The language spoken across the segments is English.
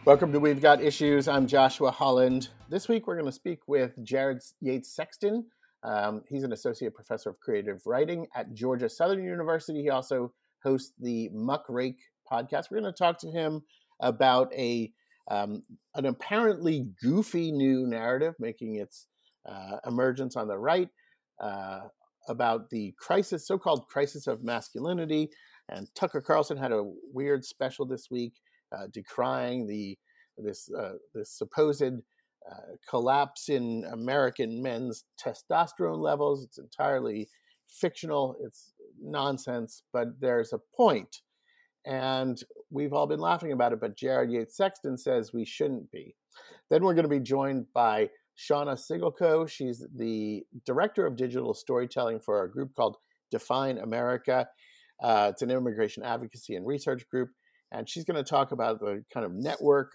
Welcome to We've Got Issues. I'm Joshua Holland. This week we're going to speak with Jared Yates Sexton. He's an associate professor of creative writing at Georgia Southern University. He also hosts the Muckrake podcast. We're going to talk to him about an apparently goofy new narrative making its emergence on the right, about the so-called crisis of masculinity. And Tucker Carlson had a weird special this week decrying this supposed collapse in American men's testosterone levels. It's entirely fictional. It's nonsense, but there's a point. And we've all been laughing about it, but Jared Yates Sexton says we shouldn't be. Then we're going to be joined by Shauna Sigelko. She's the director of digital storytelling for a group called Define America. It's an immigration advocacy and research group. And she's going to talk about the kind of network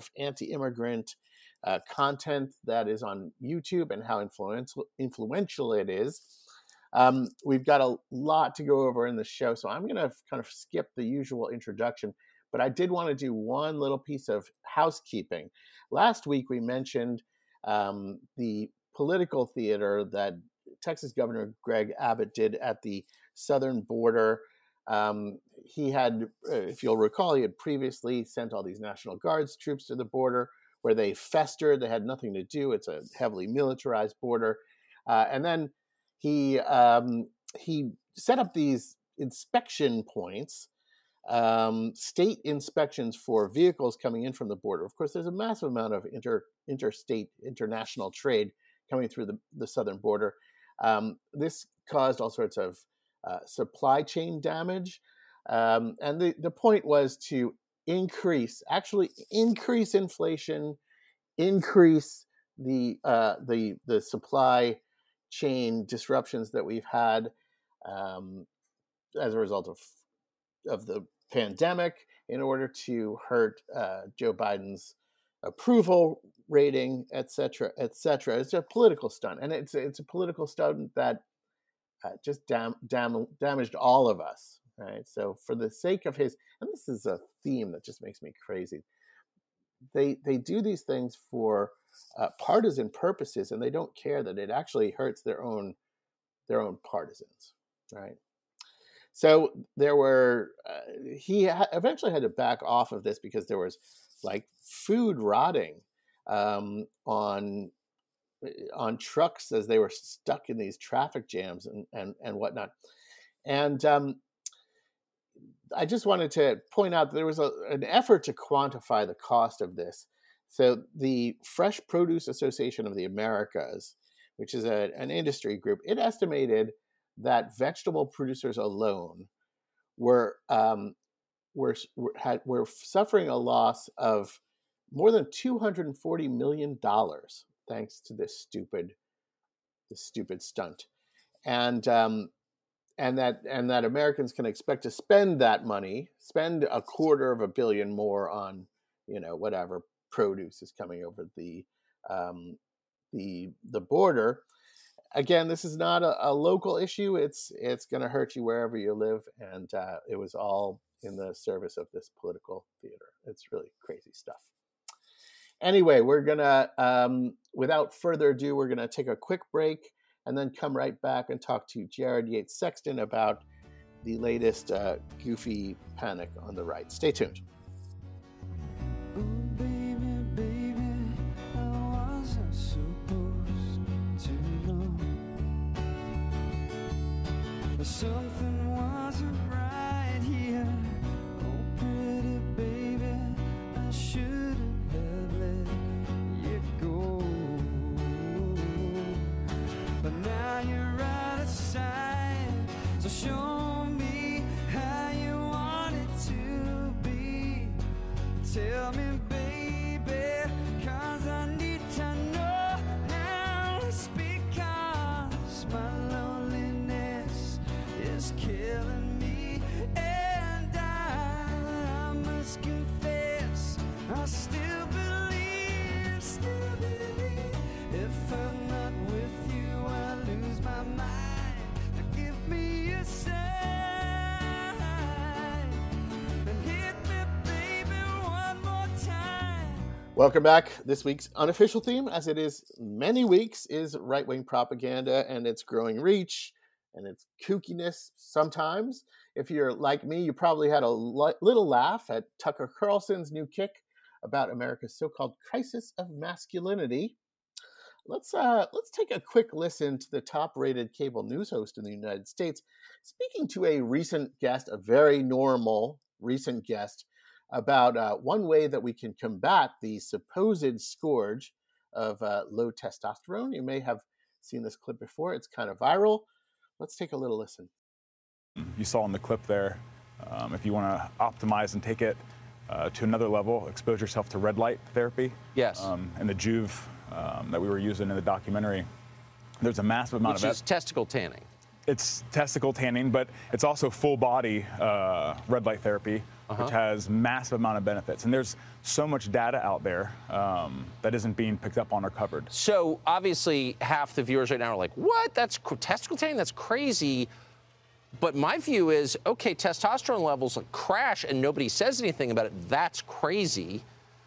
of anti-immigrant content that is on YouTube and how influential it is. We've got a lot to go over in the show, so I'm going to kind of skip the usual introduction. But I did want to do one little piece of housekeeping. Last week, we mentioned the political theater that Texas Governor Greg Abbott did at the southern border. He had, if you'll recall, he had previously sent all these National Guards troops to the border where they festered. They had nothing to do. It's a heavily militarized border. And then he set up these inspection points, state inspections for vehicles coming in from the border. Of course, there's a massive amount of international trade coming through the southern border. This caused all sorts of supply chain damage. And the point was to increase inflation, increase the supply chain disruptions that we've had as a result of the pandemic in order to hurt Joe Biden's approval rating, et cetera, et cetera. It's a political stunt, and it's a political stunt that just damaged all of us, right? So for the sake of his, and this is a theme that just makes me crazy, they do these things for partisan purposes, and they don't care that it actually hurts their own partisans, right? So there were he eventually had to back off of this because there was like food rotting on trucks as they were stuck in these traffic jams and whatnot. And I just wanted to point out that there was an effort to quantify the cost of this. So the Fresh Produce Association of the Americas, which is an industry group, it estimated that vegetable producers alone were suffering a loss of more than $240 million thanks to this stupid stunt, and that Americans can expect to spend that money, spend $250 million more on whatever produce is coming over the border. Again, this is not a local issue. It's going to hurt you wherever you live, and it was all in the service of this political theater. It's really crazy stuff. Anyway, we're gonna, without further ado, we're gonna take a quick break and then come right back and talk to Jared Yates Sexton about the latest goofy panic on the right. Stay tuned. Something wasn't right here. Oh, pretty baby, I shouldn't have let you go. But now you're out of sight, so show me how you want it to be. Tell me, baby, 'cause I need to know now. It's because my loneliness is Welcome back. This week's unofficial theme, as it is many weeks, is right-wing propaganda and its growing reach and its kookiness sometimes. If you're like me, you probably had a little laugh at Tucker Carlson's new kick about America's so-called crisis of masculinity. Let's take a quick listen to the top-rated cable news host in the United States speaking to a recent guest, a very normal recent guest, about one way that we can combat the supposed scourge of low testosterone. You may have seen this clip before. It's kind of viral. Let's take a little listen. You saw in the clip there, if you want to optimize and take it to another level, expose yourself to red light therapy. Yes. And the Juve that we were using in the documentary, there's a massive amount Which is testicle tanning. It's testicle tanning, but it's also full body red light therapy, which has massive amount of benefits. And there's so much data out there that isn't being picked up on or covered. So obviously half the viewers right now are like, what? That's testicle tanning? That's crazy. But my view is, okay, testosterone levels crash and nobody says anything about it. That's crazy.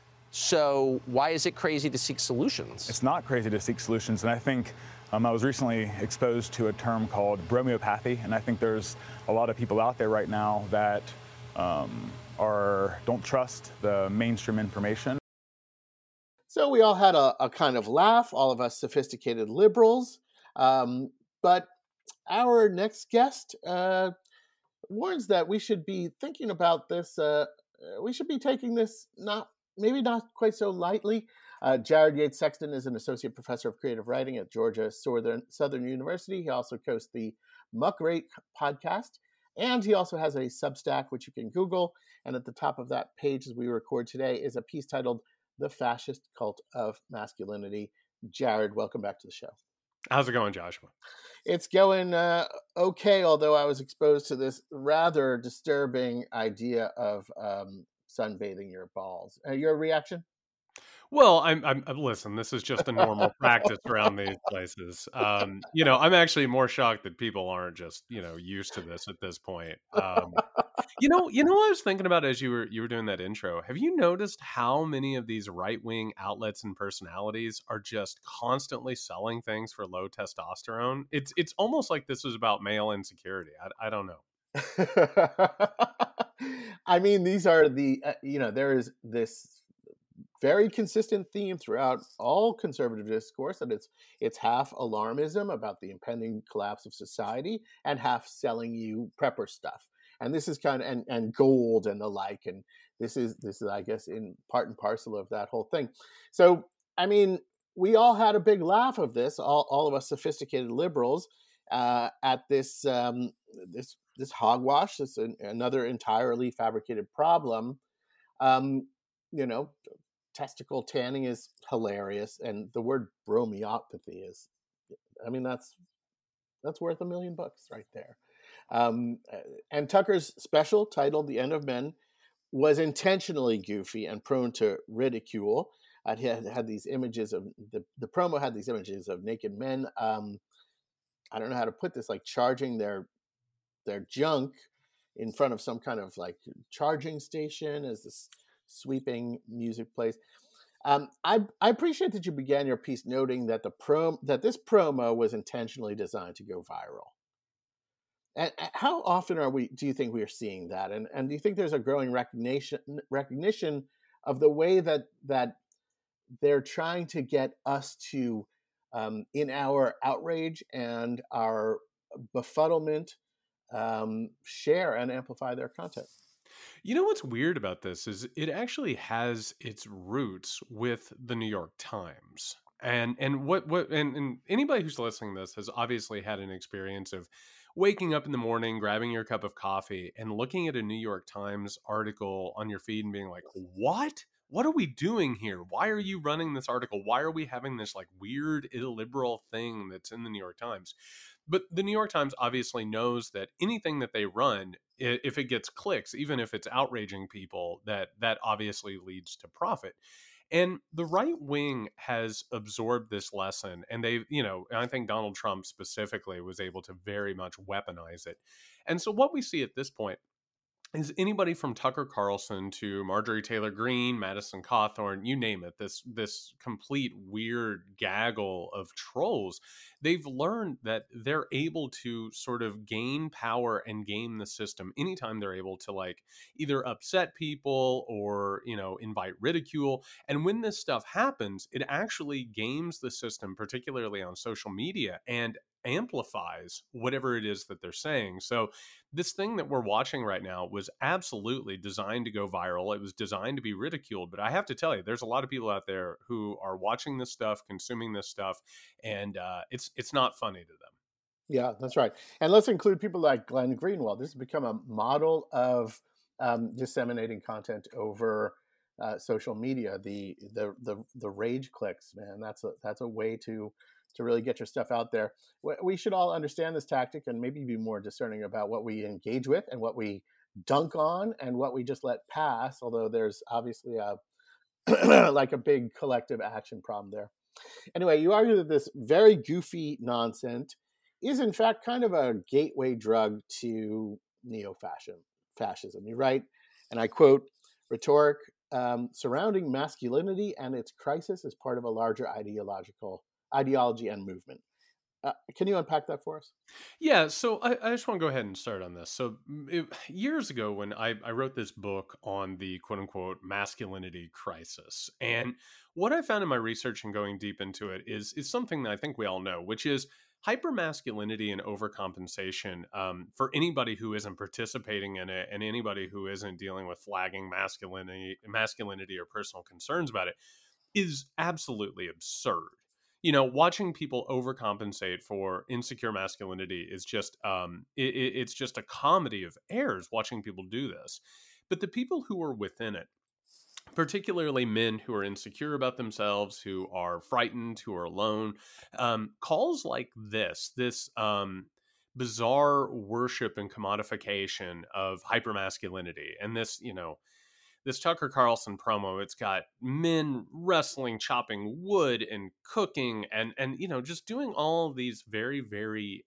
So why is it crazy to seek solutions? It's not crazy to seek solutions. And I think I was recently exposed to a term called bromeopathy. And I think there's a lot of people out there right now that don't trust the mainstream information. So we all had a kind of laugh, all of us sophisticated liberals. But our next guest warns that we should be thinking about this. We should be taking this maybe not quite so lightly. Jared Yates Sexton is an associate professor of creative writing at Georgia Southern University. He also hosts the Muckrake podcast, and he also has a Substack, which you can Google. And at the top of that page, as we record today, is a piece titled "The Fascist Cult of Masculinity." Jared, welcome back to the show. How's it going, Joshua? It's going okay, although I was exposed to this rather disturbing idea of sunbathing your balls. Your reaction? Well, I'm listen, this is just a normal practice around these places. I'm actually more shocked that people aren't just, used to this at this point. What I was thinking about as you were doing that intro, have you noticed how many of these right-wing outlets and personalities are just constantly selling things for low testosterone? It's almost like this is about male insecurity. I don't know. I mean, these are there is this very consistent theme throughout all conservative discourse that it's half alarmism about the impending collapse of society and half selling you prepper stuff. And this is kind of and gold and the like, and this is I guess in part and parcel of that whole thing. So I mean, we all had a big laugh of this, all of us sophisticated liberals, at this this hogwash, another entirely fabricated problem. Testicle tanning is hilarious, and the word bromeopathy is, I mean, that's worth $1 million right there. And Tucker's special titled "The End of Men" was intentionally goofy and prone to ridicule. It had these images of the promo had these images of naked men. I don't know how to put this, like charging their junk in front of some kind of like charging station as this sweeping music plays. I appreciate that you began your piece noting that that this promo was intentionally designed to go viral. And how often do you think we are seeing that? And do you think there's a growing recognition of the way that they're trying to get us to, in our outrage and our befuddlement, share and amplify their content? You know what's weird about this is it actually has its roots with the New York Times. And anybody who's listening to this has obviously had an experience of waking up in the morning, grabbing your cup of coffee, and looking at a New York Times article on your feed and being like, what? What are we doing here? Why are you running this article? Why are we having this like weird illiberal thing that's in the New York Times? But the New York Times obviously knows that anything that they run, if it gets clicks, even if it's outraging people, that obviously leads to profit. And the right wing has absorbed this lesson, and I think Donald Trump specifically was able to very much weaponize it. And so what we see at this point is anybody from Tucker Carlson to Marjorie Taylor Greene, Madison Cawthorn, you name it, this complete weird gaggle of trolls, they've learned that they're able to sort of gain power and game the system anytime they're able to, like, either upset people or, you know, invite ridicule. And when this stuff happens, it actually games the system, particularly on social media, and amplifies whatever it is that they're saying. So this thing that we're watching right now was absolutely designed to go viral. It was designed to be ridiculed. But I have to tell you, there's a lot of people out there who are watching this stuff, consuming this stuff, and it's not funny to them. Yeah, that's right. And let's include people like Glenn Greenwald. This has become a model of disseminating content over social media. The rage clicks, man. That's a way to really get your stuff out there. We should all understand this tactic and maybe be more discerning about what we engage with and what we dunk on and what we just let pass. Although there's obviously a like a big collective action problem there. Anyway, you argue that this very goofy nonsense is in fact kind of a gateway drug to neo-fascism. You write, and I quote, rhetoric surrounding masculinity and its crisis is part of a larger ideology and movement. Can you unpack that for us? Yeah, so I just want to go ahead and start on this. So years ago, when I wrote this book on the quote unquote masculinity crisis, and what I found in my research and going deep into it is something that I think we all know, which is hypermasculinity and overcompensation. For anybody who isn't participating in it, and anybody who isn't dealing with flagging masculinity or personal concerns about it, is absolutely absurd. You know, watching people overcompensate for insecure masculinity is just it's just a comedy of errors watching people do this. But the people who are within it, particularly men who are insecure about themselves, who are frightened, who are alone, calls like this bizarre worship and commodification of hypermasculinity, and this, you know, this Tucker Carlson promo, it's got men wrestling, chopping wood, and cooking, and you know, just doing all of these very, very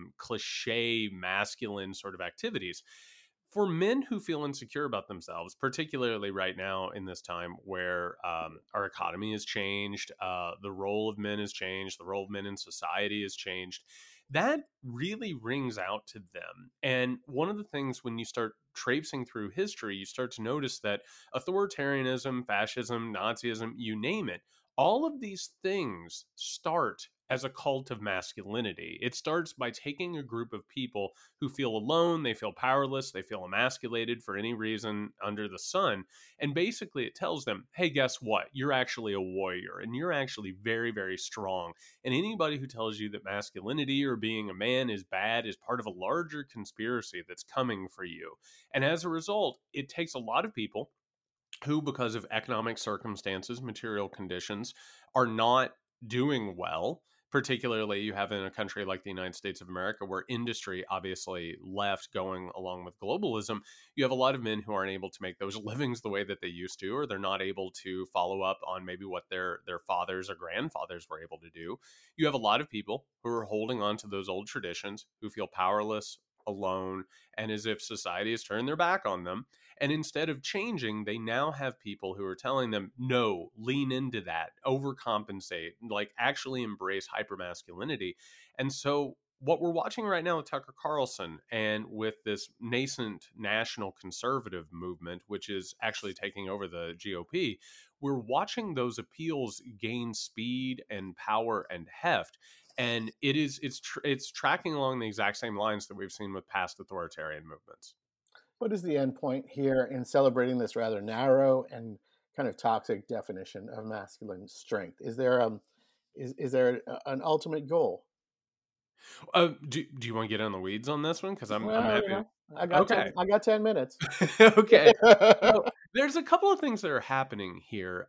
cliche masculine sort of activities. For men who feel insecure about themselves, particularly right now in this time where our economy has changed, the role of men has changed, the role of men in society has changed, that really rings out to them. And one of the things, when you start traipsing through history, you start to notice that authoritarianism, fascism, Nazism, you name it, all of these things start as a cult of masculinity. It starts by taking a group of people who feel alone, they feel powerless, they feel emasculated for any reason under the sun. And basically it tells them, hey, guess what? You're actually a warrior and you're actually very, very strong. And anybody who tells you that masculinity or being a man is bad is part of a larger conspiracy that's coming for you. And as a result, it takes a lot of people who, because of economic circumstances, material conditions, are not doing well. Particularly, you have in a country like the United States of America, where industry obviously left going along with globalism, you have a lot of men who aren't able to make those livings the way that they used to, or they're not able to follow up on maybe what their fathers or grandfathers were able to do. You have a lot of people who are holding on to those old traditions, who feel powerless, alone, and as if society has turned their back on them. And instead of changing, they now have people who are telling them, no, lean into that, overcompensate, like actually embrace hypermasculinity. And so what we're watching right now with Tucker Carlson and with this nascent national conservative movement, which is actually taking over the GOP, we're watching those appeals gain speed and power and heft. And it's tracking along the exact same lines that we've seen with past authoritarian movements. What is the end point here in celebrating this rather narrow and kind of toxic definition of masculine strength? Is there an ultimate goal? Do you want to get in the weeds on this one? Because I'm Well, happy. you know, Okay. I got 10 minutes. Okay. So There's a couple of things that are happening here.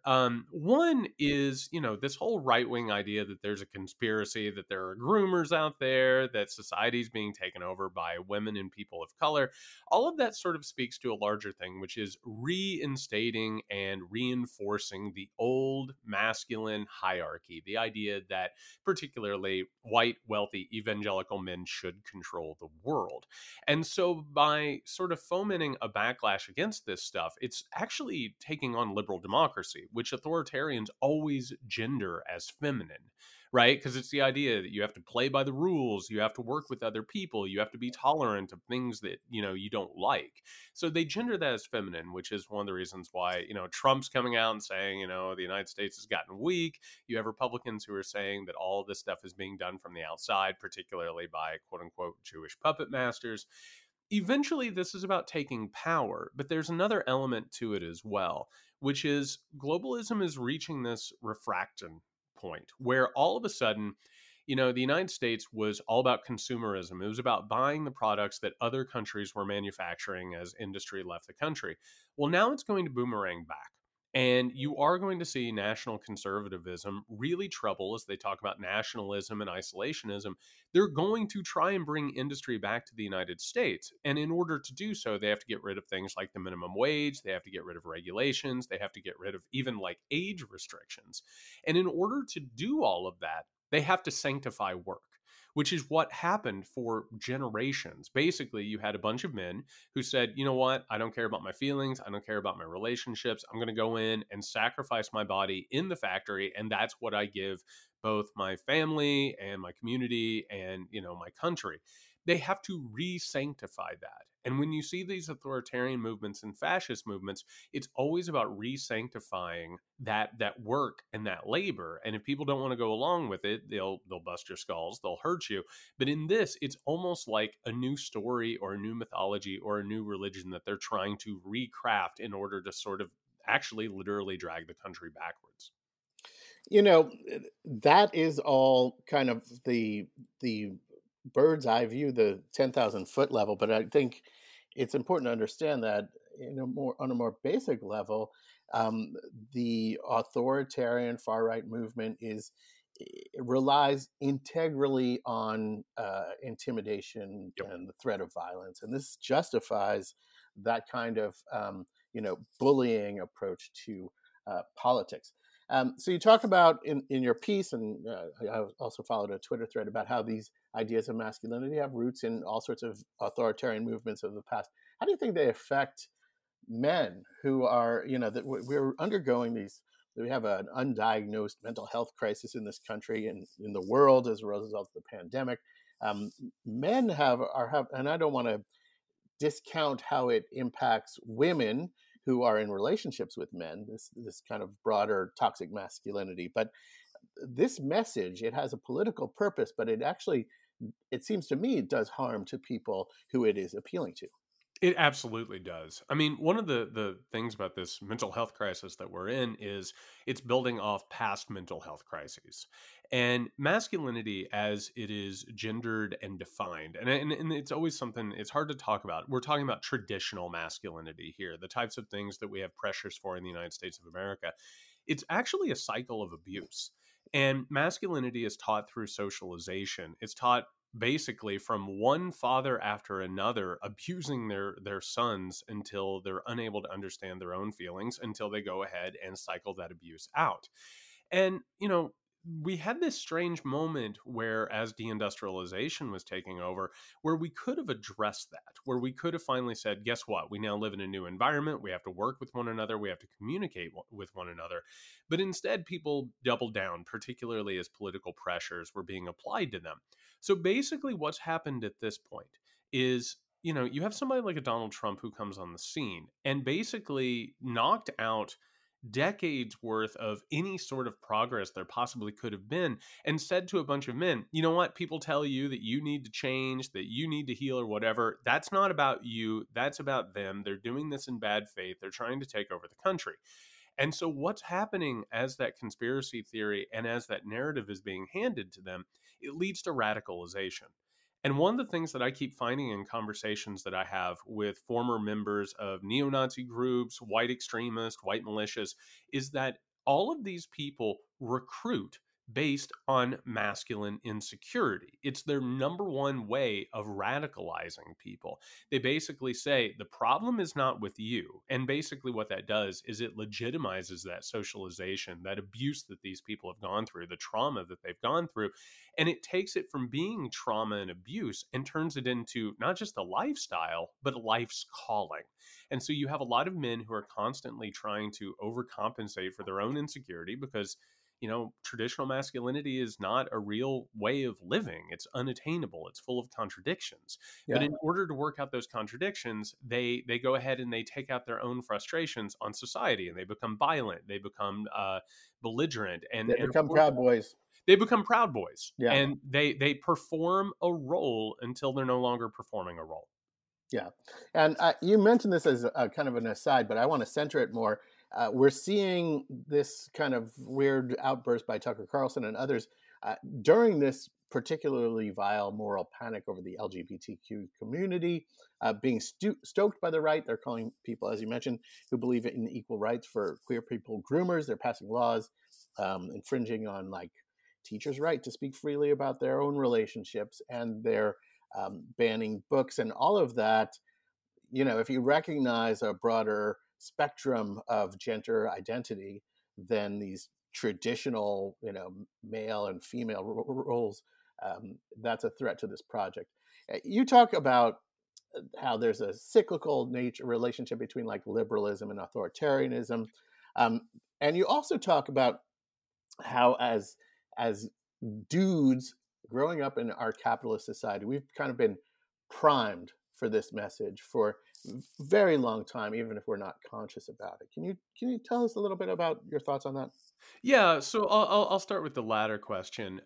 One is, this whole right wing idea that there's a conspiracy, that there are groomers out there, that society's being taken over by women and people of color. All of that sort of speaks to a larger thing, which is reinstating and reinforcing the old masculine hierarchy. The idea that particularly white, wealthy, evangelical men should control the world. And so by sort of fomenting a backlash against this stuff, it's actually taking on liberal democracy, which authoritarians always gender as feminine, right? Because it's the idea that you have to play by the rules, you have to work with other people, you have to be tolerant of things that, you don't like. So they gender that as feminine, which is one of the reasons why, Trump's coming out and saying, the United States has gotten weak. You have Republicans who are saying that all of this stuff is being done from the outside, particularly by quote unquote Jewish puppet masters. Eventually, this is about taking power, but there's another element to it as well, which is globalism is reaching this refraction point where all of a sudden, the United States was all about consumerism. It was about buying the products that other countries were manufacturing as industry left the country. Well, now it's going to boomerang back. And you are going to see national conservatism really trouble as they talk about nationalism and isolationism. They're going to try and bring industry back to the United States. And in order to do so, they have to get rid of things like the minimum wage. They have to get rid of regulations. They have to get rid of even like age restrictions. And in order to do all of that, they have to sanctify work, which is what happened for generations. Basically, you had a bunch of men who said, you know what? I don't care about my feelings. I don't care about my relationships. I'm going to go in and sacrifice my body in the factory. And that's what I give both my family and my community and, my country. They have to re-sanctify that. And when you see these authoritarian movements and fascist movements, it's always about re-sanctifying that work and that labor. And if people don't want to go along with it, they'll bust your skulls, they'll hurt you. But in this, it's almost like a new story or a new mythology or a new religion that they're trying to recraft in order to sort of actually literally drag the country backwards. That is all kind of the bird's eye view, the 10,000 foot level. But I think it's important to understand that on a more basic level, the authoritarian far right movement relies integrally on intimidation and the threat of violence, and this justifies that kind of bullying approach to politics. So you talk about in your piece, and I also followed a Twitter thread about how these ideas of masculinity have roots in all sorts of authoritarian movements of the past. How do you think they affect men who are, that we're undergoing these? We have an undiagnosed mental health crisis in this country and in the world as a result of the pandemic. Men have, and I don't want to discount how it impacts women who are in relationships with men, this kind of broader toxic masculinity. But this message, it has a political purpose, but it seems to me it does harm to people who it is appealing to. It absolutely does. I mean, one of the things about this mental health crisis that we're in is it's building off past mental health crises. And masculinity as it is gendered and defined, and it's always something, it's hard to talk about. We're talking about traditional masculinity here, the types of things that we have pressures for in the United States of America. It's actually a cycle of abuse. And masculinity is taught through socialization. It's taught basically from one father after another abusing their sons until they're unable to understand their own feelings, until they go ahead and cycle that abuse out. And we had this strange moment where, as deindustrialization was taking over, where we could have addressed that, where we could have finally said, guess what? We now live in a new environment. We have to work with one another. We have to communicate with one another. But instead, people doubled down, particularly as political pressures were being applied to them. So basically what's happened at this point is, you have somebody like a Donald Trump who comes on the scene and basically knocked out decades worth of any sort of progress there possibly could have been, and said to a bunch of men, you know what, people tell you that you need to change, that you need to heal or whatever. That's not about you. That's about them. They're doing this in bad faith. They're trying to take over the country. And so what's happening as that conspiracy theory and as that narrative is being handed to them, it leads to radicalization. And one of the things that I keep finding in conversations that I have with former members of neo-Nazi groups, white extremists, white militias, is that all of these people recruit based on masculine insecurity. It's their number one way of radicalizing people. They basically say the problem is not with you. And basically what that does is it legitimizes that socialization, that abuse that these people have gone through, the trauma that they've gone through. And it takes it from being trauma and abuse and turns it into not just a lifestyle, but a life's calling. And so you have a lot of men who are constantly trying to overcompensate for their own insecurity because traditional masculinity is not a real way of living. It's unattainable. It's full of contradictions. Yeah. But in order to work out those contradictions, they go ahead and they take out their own frustrations on society, and they become violent. They become belligerent, and They become Proud Boys. They become Proud Boys, Yeah. and they perform a role until they're no longer performing a role. Yeah. And you mentioned this as a kind of an aside, but I want to center it more. We're seeing this kind of weird outburst by Tucker Carlson and others during this particularly vile moral panic over the LGBTQ community being stoked by the right. They're calling people, as you mentioned, who believe in equal rights for queer people groomers. They're passing laws infringing on like teachers' right to speak freely about their own relationships, and they're banning books and all of that. If you recognize a broader spectrum of gender identity than these traditional, male and female roles, that's a threat to this project. You talk about how there's a cyclical relationship between like liberalism and authoritarianism, and you also talk about how as dudes growing up in our capitalist society, we've kind of been primed for this message for a very long time, even if we're not conscious about it. Can you tell us a little bit about your thoughts on that? Yeah, so I'll start with the latter question.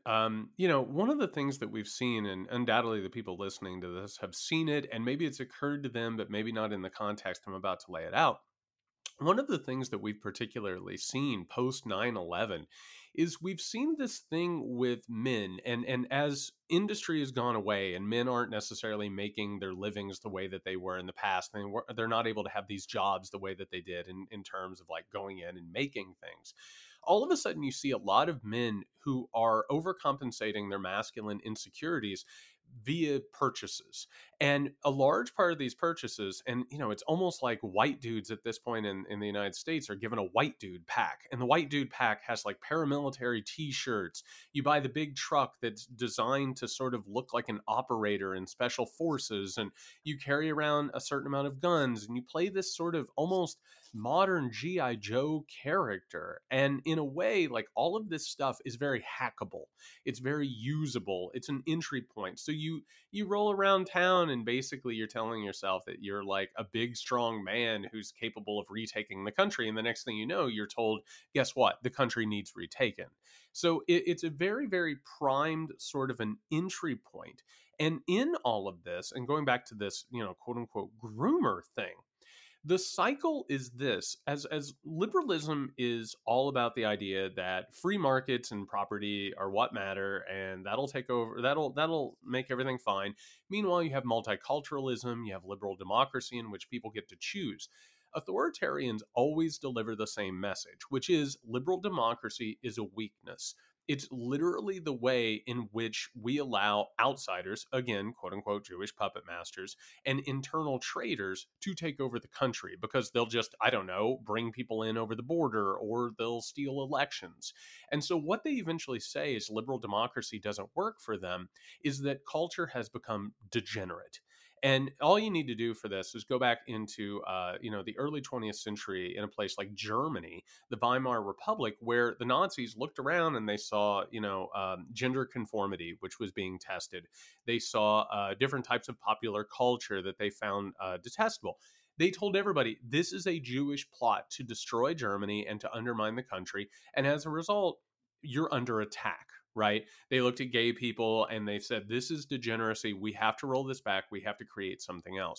One of the things that we've seen, and undoubtedly the people listening to this have seen it, and maybe it's occurred to them, but maybe not in the context I'm about to lay it out. One of the things that we've particularly seen post 9/11 is we've seen this thing with men, and as industry has gone away and men aren't necessarily making their livings the way that they were in the past, they're not able to have these jobs the way that they did in terms of like going in and making things. All of a sudden you see a lot of men who are overcompensating their masculine insecurities via purchases. And a large part of these purchases, and it's almost like white dudes at this point in the United States are given a white dude pack. And the white dude pack has like paramilitary t-shirts. You buy the big truck that's designed to sort of look like an operator in special forces, and you carry around a certain amount of guns, and you play this sort of almost modern G.I. Joe character. And in a way, like all of this stuff is very hackable. It's very usable. It's an entry point. So you roll around town and basically you're telling yourself that you're like a big, strong man who's capable of retaking the country. And the next thing you know, you're told, guess what? The country needs retaken. So it's a very, very primed sort of an entry point. And in all of this, and going back to this, quote unquote groomer thing, the cycle is this: as liberalism is all about the idea that free markets and property are what matter, and that'll take over, that'll make everything fine. Meanwhile, you have multiculturalism, you have liberal democracy in which people get to choose. Authoritarians always deliver the same message, which is liberal democracy is a weakness. It's literally the way in which we allow outsiders, again, quote unquote, Jewish puppet masters, and internal traitors to take over the country because they'll just, I don't know, bring people in over the border or they'll steal elections. And so what they eventually say is liberal democracy doesn't work for them is that culture has become degenerate. And all you need to do for this is go back into, the early 20th century in a place like Germany, the Weimar Republic, where the Nazis looked around and they saw, gender conformity, which was being tested. They saw different types of popular culture that they found detestable. They told everybody, this is a Jewish plot to destroy Germany and to undermine the country. And as a result, you're under attack. Right? They looked at gay people and they said, this is degeneracy. We have to roll this back. We have to create something else.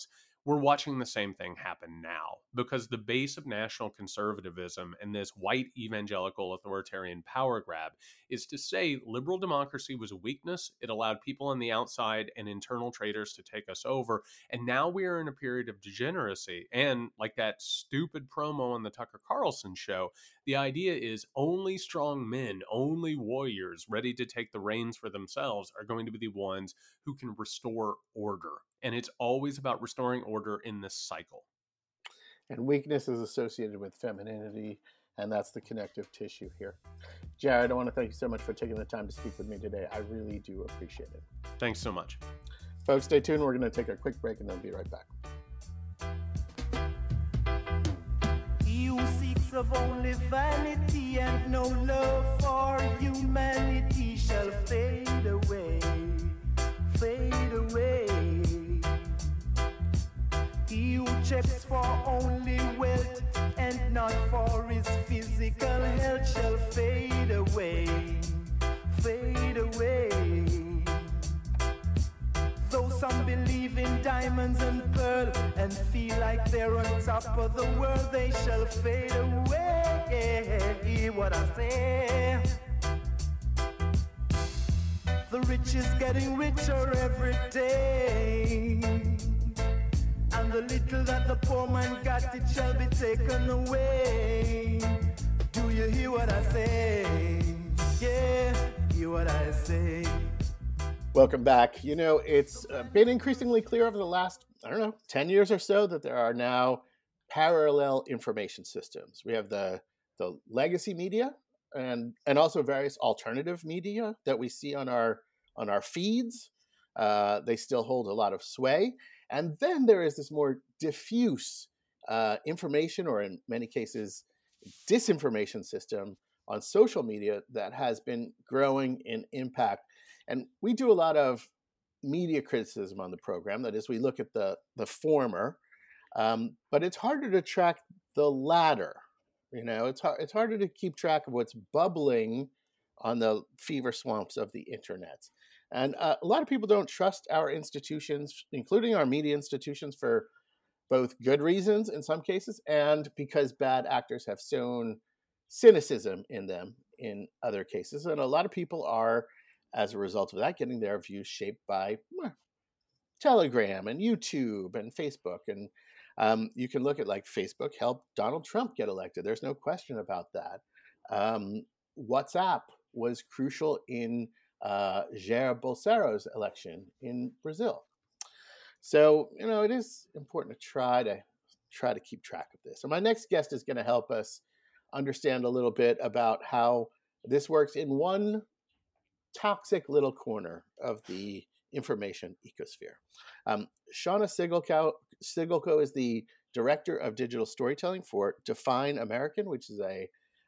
we're watching the same thing happen now, because the base of national conservatism and this white evangelical authoritarian power grab is to say liberal democracy was a weakness. It allowed people on the outside and internal traitors to take us over. And now we are in a period of degeneracy. And like that stupid promo on the Tucker Carlson show, the idea is only strong men, only warriors ready to take the reins for themselves are going to be the ones who can restore order. And it's always about restoring order in this cycle. And weakness is associated with femininity, and that's the connective tissue here. Jared, I want to thank you so much for taking the time to speak with me today. I really do appreciate it. Thanks so much. Folks, stay tuned. We're going to take a quick break and then be right back. He who seeks of only vanity and no love for humanity shall fade away, fade away. He who checks for only wealth and not for his physical health shall fade away, fade away. Though some believe in diamonds and pearl and feel like they're on top of the world, they shall fade away. Hear what I say? The rich is getting richer every day, and the little that the poor man got, it shall be taken away. Do you hear what I say? Yeah, hear what I say. Welcome back. You know, it's been increasingly clear over the last, 10 years or so that there are now parallel information systems. We have the legacy media and also various alternative media that we see on our feeds. They still hold a lot of sway. And then there is this more diffuse information, or in many cases, disinformation system on social media that has been growing in impact. And we do a lot of media criticism on the program. That is, we look at the former, but it's harder to track the latter. You know, it's harder to keep track of what's bubbling on the fever swamps of the internet. And a lot of people don't trust our institutions, including our media institutions, for both good reasons in some cases, and because bad actors have sown cynicism in them in other cases. And a lot of people are, as a result of that, getting their views shaped by Telegram and YouTube and Facebook. And you can look at, like, Facebook helped Donald Trump get elected. There's no question about that. WhatsApp was crucial in Jair Bolsonaro's election in Brazil. So, you know, it is important to try to keep track of this. And my next guest is going to help us understand a little bit about how this works in one toxic little corner of the information ecosphere. Shauna Sigelko is the Director of Digital Storytelling for Define American, which is a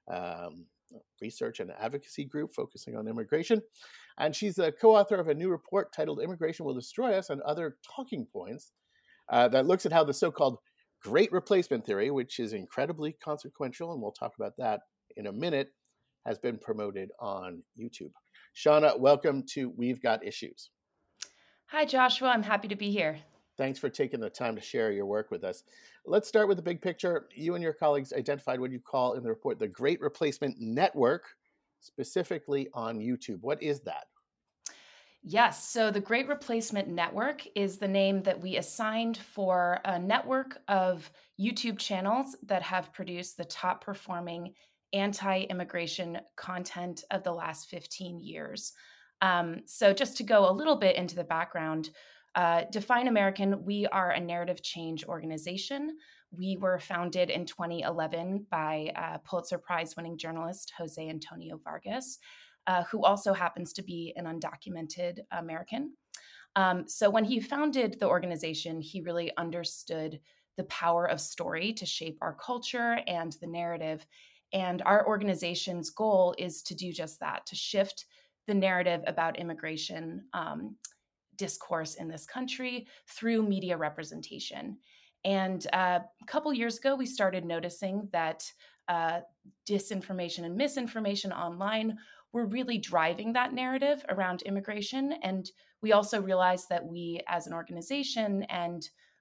research and advocacy group focusing on immigration. And she's a co-author of a new report titled Immigration Will Destroy Us and Other Talking Points that looks at how the so-called Great Replacement Theory, which is incredibly consequential, and we'll talk about that in a minute, has been promoted on YouTube. Shauna, welcome to We've Got Issues. Hi, Joshua. I'm happy to be here. Thanks for taking the time to share your work with us. Let's start with the big picture. You and your colleagues identified what you call in the report the Great Replacement Network, specifically on YouTube. What is that? Yes, so the Great Replacement Network is the name that we assigned for a network of YouTube channels that have produced the top performing anti-immigration content of the last 15 years. So just to go a little bit into the background, Define American, we are a narrative change organization. We were founded in 2011 by Pulitzer Prize-winning journalist Jose Antonio Vargas, who also happens to be an undocumented American. So when he founded the organization, he really understood the power of story to shape our culture and the narrative. And our organization's goal is to do just that, to shift the narrative about immigration discourse in this country through media representation. And a couple years ago, we started noticing that disinformation and misinformation online were really driving that narrative around immigration. And we also realized that we, as an organization and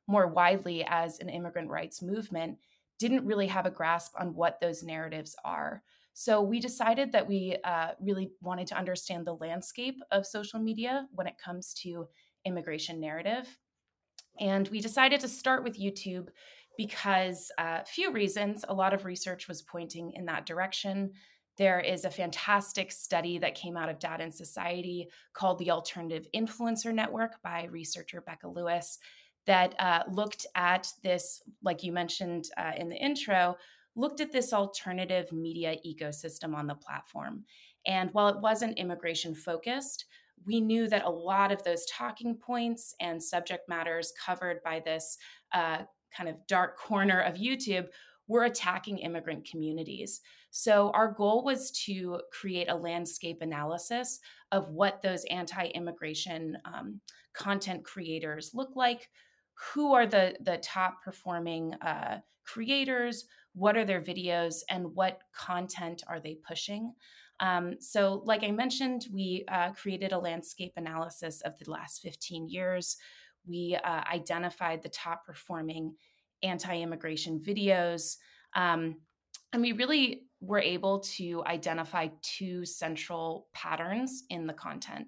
more widely as an immigrant rights movement, didn't really have a grasp on what those narratives are. So we decided that we really wanted to understand the landscape of social media when it comes to immigration narrative. And we decided to start with YouTube because a few reasons. A lot of research was pointing in that direction. There is a fantastic study that came out of Data and Society called the Alternative Influencer Network by researcher Becca Lewis that looked at this, like you mentioned in the intro, looked at this alternative media ecosystem on the platform. And while it wasn't immigration focused, we knew that a lot of those talking points and subject matters covered by this kind of dark corner of YouTube were attacking immigrant communities. So our goal was to create a landscape analysis of what those anti-immigration content creators look like, who are the top performing creators, what are their videos, and what content are they pushing. So like I mentioned, we created a landscape analysis of the last 15 years. We identified the top performing anti-immigration videos. And we really were able to identify two central patterns in the content.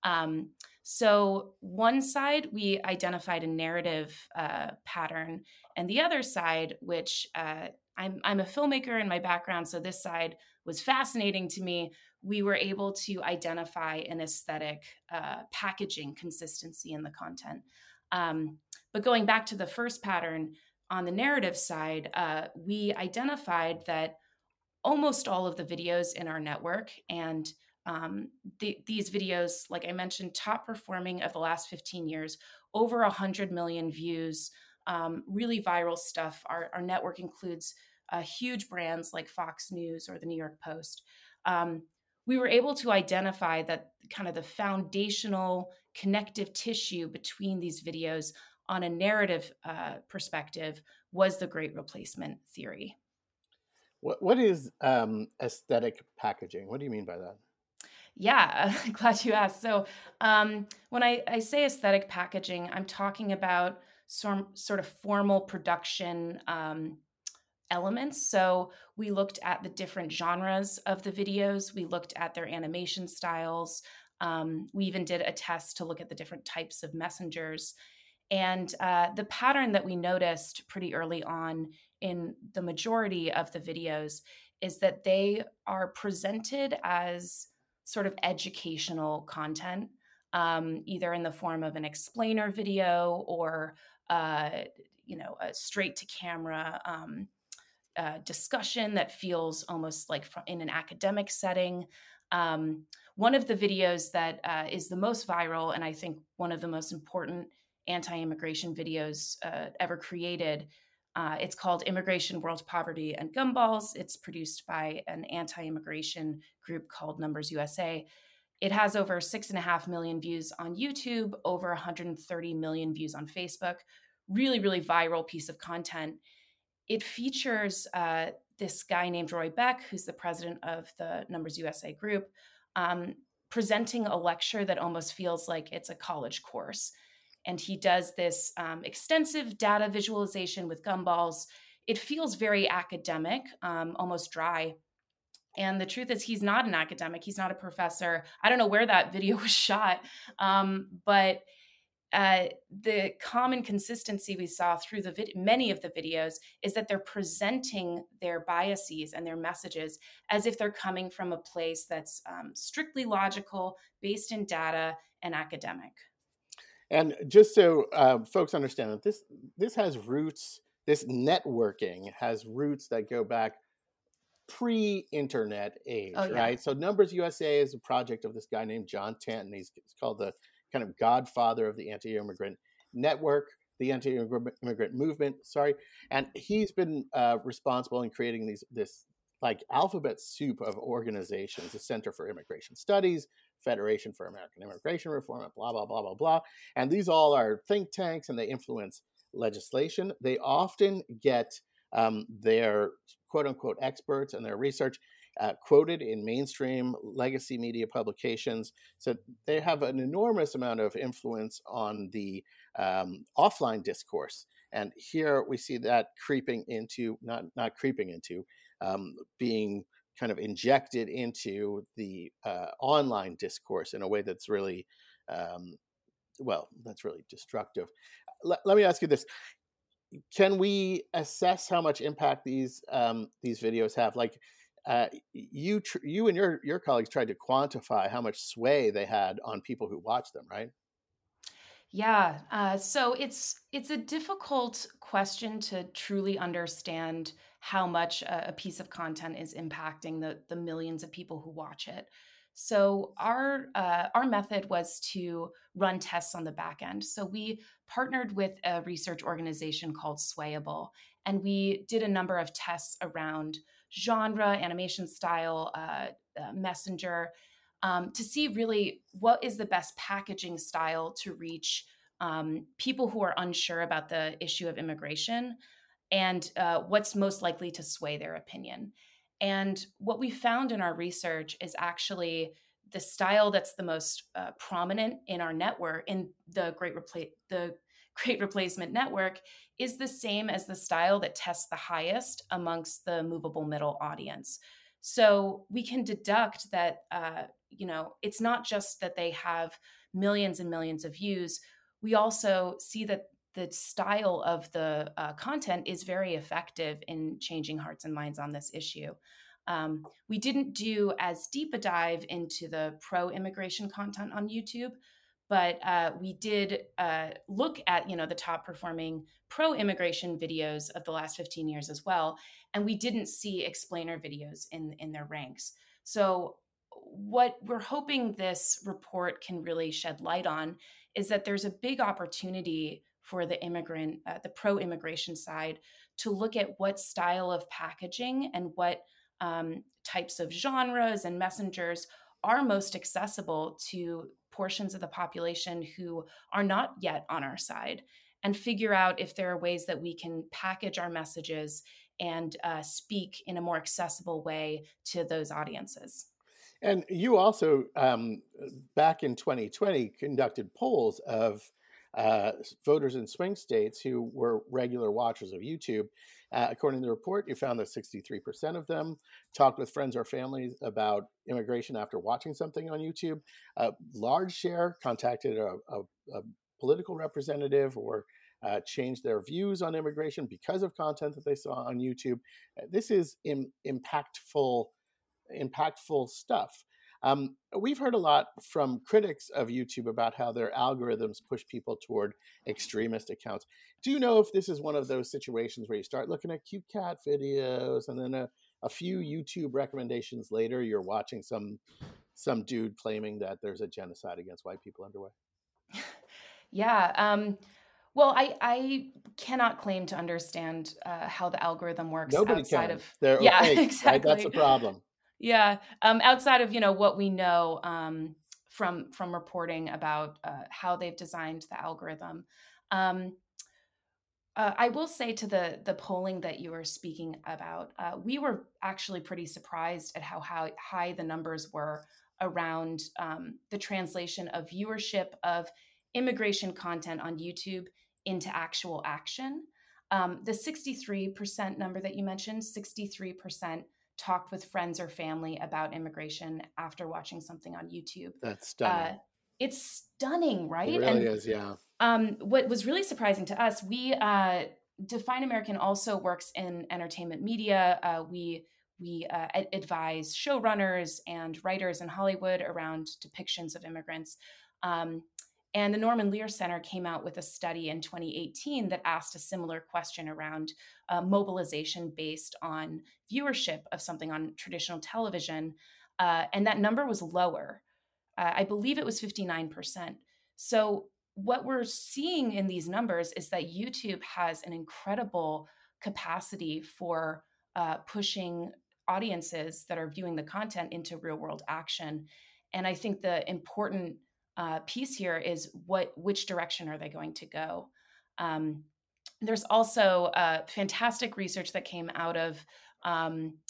So one side, we identified a narrative pattern, and the other side, which I'm a filmmaker in my background, so this side was fascinating to me. We were able to identify an aesthetic packaging consistency in the content. But going back to the first pattern, on the narrative side, we identified that almost all of the videos in our network, and these videos, like I mentioned, top performing of the last 15 years, over 100 million views, really viral stuff. Our network includes huge brands like Fox News or the New York Post. We were able to identify that kind of the foundational connective tissue between these videos on a narrative perspective was the Great Replacement theory. What is aesthetic packaging? What do you mean by that? Yeah, glad you asked. So when I say aesthetic packaging, I'm talking about sort of formal production elements. So we looked at the different genres of the videos. We looked at their animation styles. We even did a test to look at the different types of messengers. And the pattern that we noticed pretty early on in the majority of the videos is that they are presented as sort of educational content, either in the form of an explainer video or a straight to camera discussion that feels almost like in an academic setting. One of the videos that is the most viral, and I think one of the most important anti-immigration videos ever created, it's called Immigration, World Poverty, and Gumballs. It's produced by an anti-immigration group called Numbers USA. It has over 6.5 million views on YouTube, over 130 million views on Facebook. Really, really viral piece of content. It features this guy named Roy Beck, who's the president of the Numbers USA group, presenting a lecture that almost feels like it's a college course. And he does this extensive data visualization with gumballs. It feels very academic, almost dry. And the truth is, he's not an academic. He's not a professor. I don't know where that video was shot, but the common consistency we saw through many of the videos is that they're presenting their biases and their messages as if they're coming from a place that's strictly logical, based in data, and academic. And just so folks understand that this has roots, this networking has roots that go back pre-internet age, right? So Numbers USA is a project of this guy named John Tanton. He's called the kind of godfather of the anti-immigrant network, the anti-immigrant movement, and he's been responsible in creating this like alphabet soup of organizations: the Center for Immigration Studies, Federation for American Immigration Reform, and blah, blah, blah, blah, blah. And these all are think tanks, and they influence legislation. They often get their quote-unquote experts and their research quoted in mainstream legacy media publications. So they have an enormous amount of influence on the offline discourse. And here we see that creeping into, not creeping into, being kind of injected into the online discourse in a way that's really, that's really destructive. Let me ask you this. Can we assess how much impact these videos have? Like, you and your colleagues tried to quantify how much sway they had on people who watched them, right? Yeah, so it's a difficult question to truly understand how much a piece of content is impacting the millions of people who watch it. So our method was to run tests on the back end. So we partnered with a research organization called Swayable, and we did a number of tests around genre, animation style, messenger, to see really what is the best packaging style to reach people who are unsure about the issue of immigration, and what's most likely to sway their opinion. And what we found in our research is actually the style that's the most prominent in our network, in the Great Replacement network, is the same as the style that tests the highest amongst the movable middle audience. So we can deduct that, it's not just that they have millions and millions of views. We also see that the style of the content is very effective in changing hearts and minds on this issue. We didn't do as deep a dive into the pro-immigration content on YouTube, but we did look at the top performing pro-immigration videos of the last 15 years as well, and we didn't see explainer videos in their ranks. So what we're hoping this report can really shed light on is that there's a big opportunity for the pro-immigration side to look at what style of packaging and what types of genres and messengers are most accessible to portions of the population who are not yet on our side, and figure out if there are ways that we can package our messages and speak in a more accessible way to those audiences. And you also, back in 2020, conducted polls of voters in swing states who were regular watchers of YouTube. According to the report, you found that 63% of them talked with friends or families about immigration after watching something on YouTube. A large share contacted a political representative or changed their views on immigration because of content that they saw on YouTube. This is impactful stuff. We've heard a lot from critics of YouTube about how their algorithms push people toward extremist accounts. Do you know if this is one of those situations where you start looking at cute cat videos and then a few YouTube recommendations later, you're watching some dude claiming that there's a genocide against white people underway? Yeah. Well, I cannot claim to understand how the algorithm works. Nobody outside can. of They're yeah, opaque, exactly. right? That's the problem. Yeah, outside of what we know from reporting about how they've designed the algorithm. I will say to the polling that you were speaking about, we were actually pretty surprised at how high the numbers were around the translation of viewership of immigration content on YouTube into actual action. The 63% number that you mentioned, 63% talked with friends or family about immigration after watching something on YouTube. That's stunning. It's stunning, right? It really is, yeah. What was really surprising to us, Define American also works in entertainment media. We advise showrunners and writers in Hollywood around depictions of immigrants. And the Norman Lear Center came out with a study in 2018 that asked a similar question around mobilization based on viewership of something on traditional television. And that number was lower. I believe it was 59%. So what we're seeing in these numbers is that YouTube has an incredible capacity for pushing audiences that are viewing the content into real world action. And I think the important piece here is which direction are they going to go? There's also fantastic research that came out of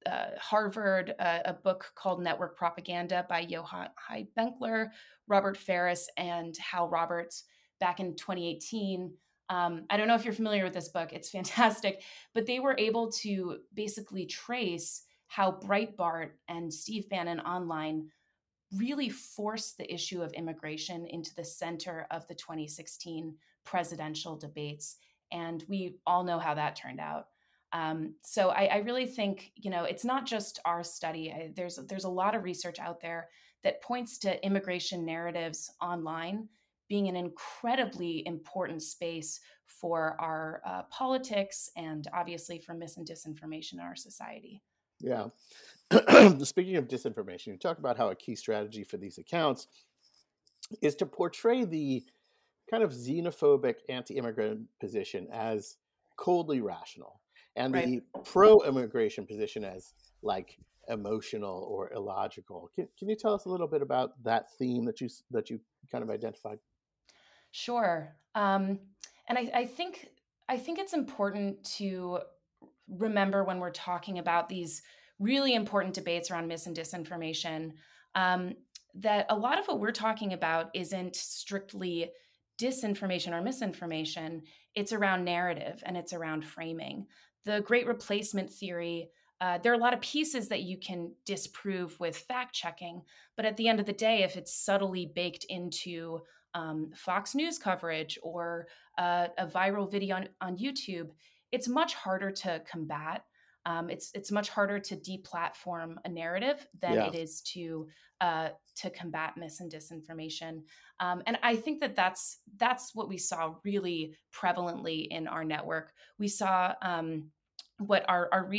Harvard, a book called Network Propaganda by Yochai Benkler, Robert Ferris, and Hal Roberts back in 2018. I don't know if you're familiar with this book. It's fantastic. But they were able to basically trace how Breitbart and Steve Bannon Online really forced the issue of immigration into the center of the 2016 presidential debates. And we all know how that turned out. So I really think, it's not just our study. There's a lot of research out there that points to immigration narratives online being an incredibly important space for our politics and obviously for mis and disinformation in our society. Yeah. Speaking of disinformation, you talk about how a key strategy for these accounts is to portray the kind of xenophobic anti-immigrant position as coldly rational, and the pro-immigration position as like emotional or illogical. Can you tell us a little bit about that theme that you kind of identified? Sure. And I think it's important to remember when we're talking about these really important debates around mis and disinformation, that a lot of what we're talking about isn't strictly disinformation or misinformation. It's around narrative and it's around framing. The Great Replacement theory, there are a lot of pieces that you can disprove with fact checking, but at the end of the day, if it's subtly baked into Fox News coverage or a viral video on YouTube, it's much harder to combat. It's much harder to deplatform a narrative than it is to combat mis and disinformation. And I think that's what we saw really prevalently in our network. We saw what our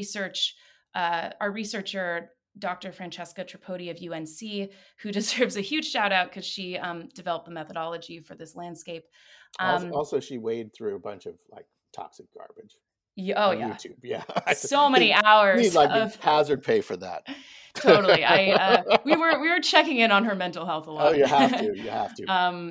researcher, Dr. Francesca Tripodi of UNC, who deserves a huge shout out because she developed the methodology for this landscape. Also, she waded through a bunch of like toxic garbage. On YouTube. Yeah. So many hours. Need like of hazard pay for that. Totally. We were checking in on her mental health a lot. Oh, you have to.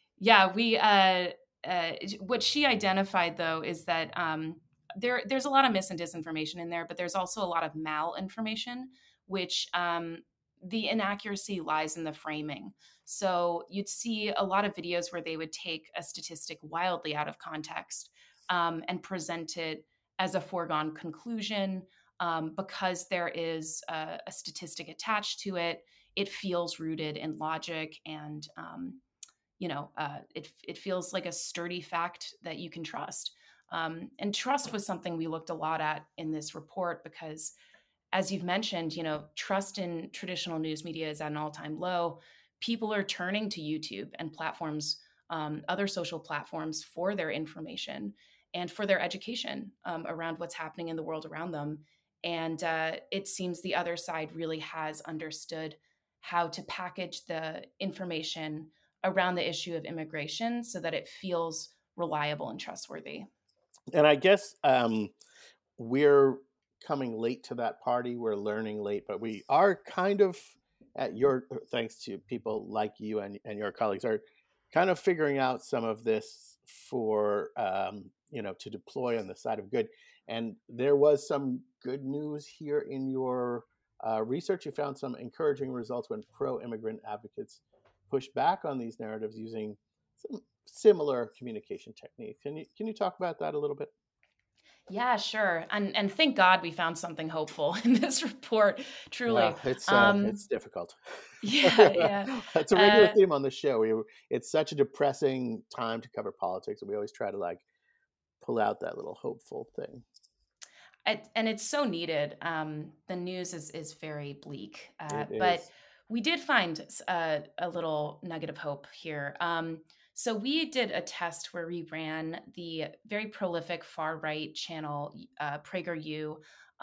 What she identified though is that there's a lot of mis and disinformation in there, but there's also a lot of malinformation, which the inaccuracy lies in the framing. So you'd see a lot of videos where they would take a statistic wildly out of context and present it as a foregone conclusion. Because there is a statistic attached to it, it feels rooted in logic and, it feels like a sturdy fact that you can trust. And trust was something we looked a lot at in this report because, as you've mentioned, trust in traditional news media is at an all-time low. People are turning to YouTube and platforms, other social platforms for their information and for their education around what's happening in the world around them. And it seems the other side really has understood how to package the information around the issue of immigration so that it feels reliable and trustworthy. And I guess we're coming late to that party. We're learning late, but we are kind of thanks to people like you and your colleagues, are kind of figuring out some of this for, to deploy on the side of good. And there was some good news here in your research. You found some encouraging results when pro-immigrant advocates pushed back on these narratives using some similar communication techniques. Can you talk about that a little bit? Yeah, sure. And thank God we found something hopeful in this report, truly. Yeah, it's difficult. Yeah. It's a regular theme on the show. It's such a depressing time to cover politics, and we always try to pull out that little hopeful thing. And it's so needed. The news is very bleak, but we did find a little nugget of hope here. So we did a test where we ran the very prolific far-right channel, PragerU.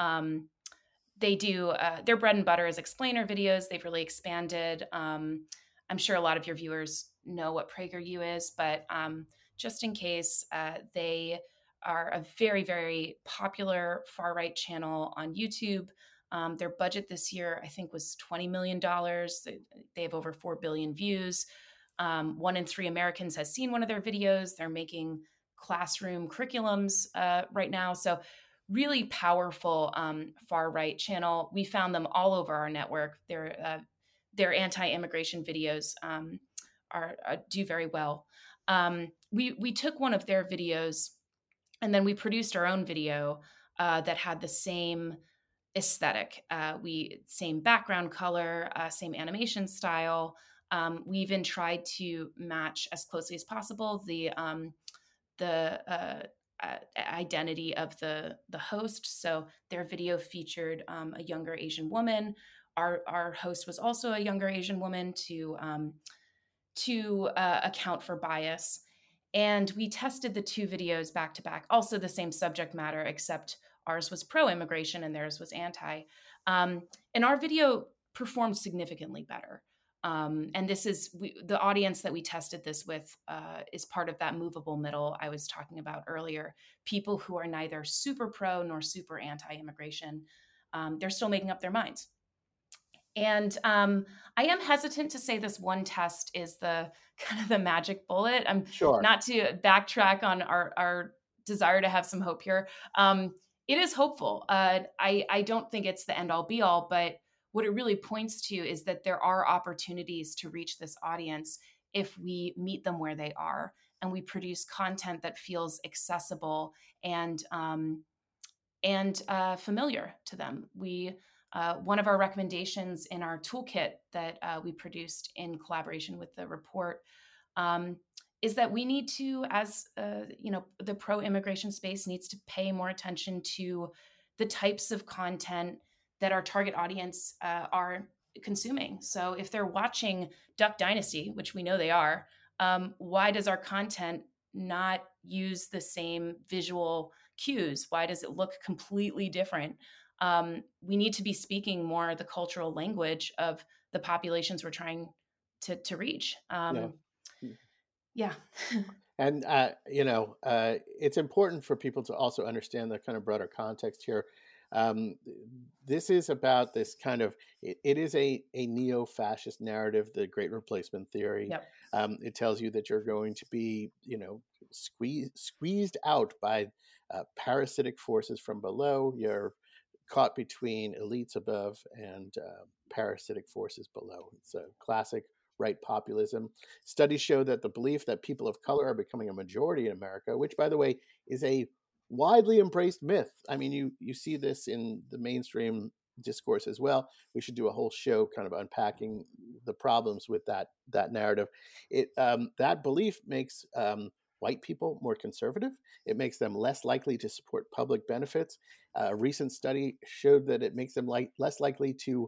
They do, their bread and butter is explainer videos. They've really expanded. I'm sure a lot of your viewers know what PragerU is, but just in case, they are a very, very popular far-right channel on YouTube. Their budget this year, I think, was $20 million. They have over 4 billion views. 1 in 3 Americans has seen one of their videos. They're making classroom curriculums right now. So really powerful far-right channel. We found them all over our network. Their anti-immigration videos do very well. We took one of their videos and then we produced our own video that had the same aesthetic. Same background color, same animation style. We even tried to match as closely as possible the identity of the host. So their video featured a younger Asian woman. Our host was also a younger Asian woman to account for bias. And we tested the two videos back to back, also the same subject matter, except ours was pro-immigration and theirs was anti. And our video performed significantly better. And this is the audience that we tested this with is part of that movable middle I was talking about earlier. People who are neither super pro nor super anti-immigration. They're still making up their minds. And I am hesitant to say this one test is the kind of the magic bullet. I'm Sure. Not to backtrack on our desire to have some hope here. It is hopeful. I don't think it's the end all be all, but what it really points to is that there are opportunities to reach this audience if we meet them where they are and we produce content that feels accessible and familiar to them. One of our recommendations in our toolkit that we produced in collaboration with the report is that we need to, as the pro-immigration space needs to pay more attention to the types of content that our target audience are consuming. So if they're watching Duck Dynasty, which we know they are, why does our content not use the same visual cues? Why does it look completely different? We need to be speaking more the cultural language of the populations we're trying to reach. Yeah. And, it's important for people to also understand the kind of broader context here. This is about this kind of, it is a neo-fascist narrative, the Great Replacement theory. Yep. It tells you that you're going to be, squeezed out by parasitic forces from below. You're caught between elites above and parasitic forces below. It's a classic right populism. Studies show that the belief that people of color are becoming a majority in America, which, by the way, is a widely embraced myth. I mean, you see this in the mainstream discourse as well. We should do a whole show kind of unpacking the problems with that narrative. That belief makes white people more conservative. It makes them less likely to support public benefits. A recent study showed that it makes them less likely to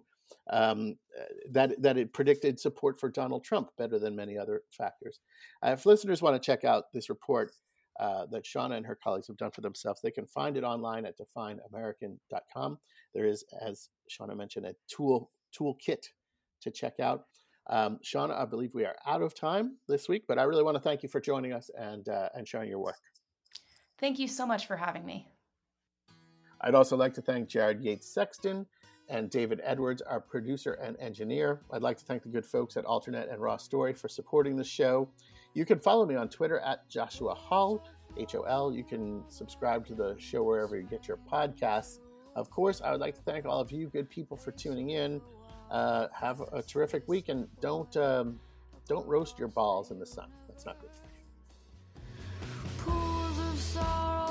that it predicted support for Donald Trump better than many other factors. If listeners want to check out this report that Shauna and her colleagues have done for themselves, they can find it online at defineamerican.com. There is, as Shauna mentioned, a toolkit to check out. Shauna, I believe we are out of time this week, but I really want to thank you for joining us and sharing your work. Thank you so much for having me. I'd also like to thank Jared Yates Sexton and David Edwards, our producer and engineer. I'd like to thank the good folks at Alternet and Raw Story for supporting the show. You can follow me on Twitter at Joshua Hall, H-O-L. You can subscribe to the show wherever you get your podcasts. Of course, I would like to thank all of you good people for tuning in. Have a terrific week, and don't roast your balls in the sun. That's not good for you. Pools of sorrow.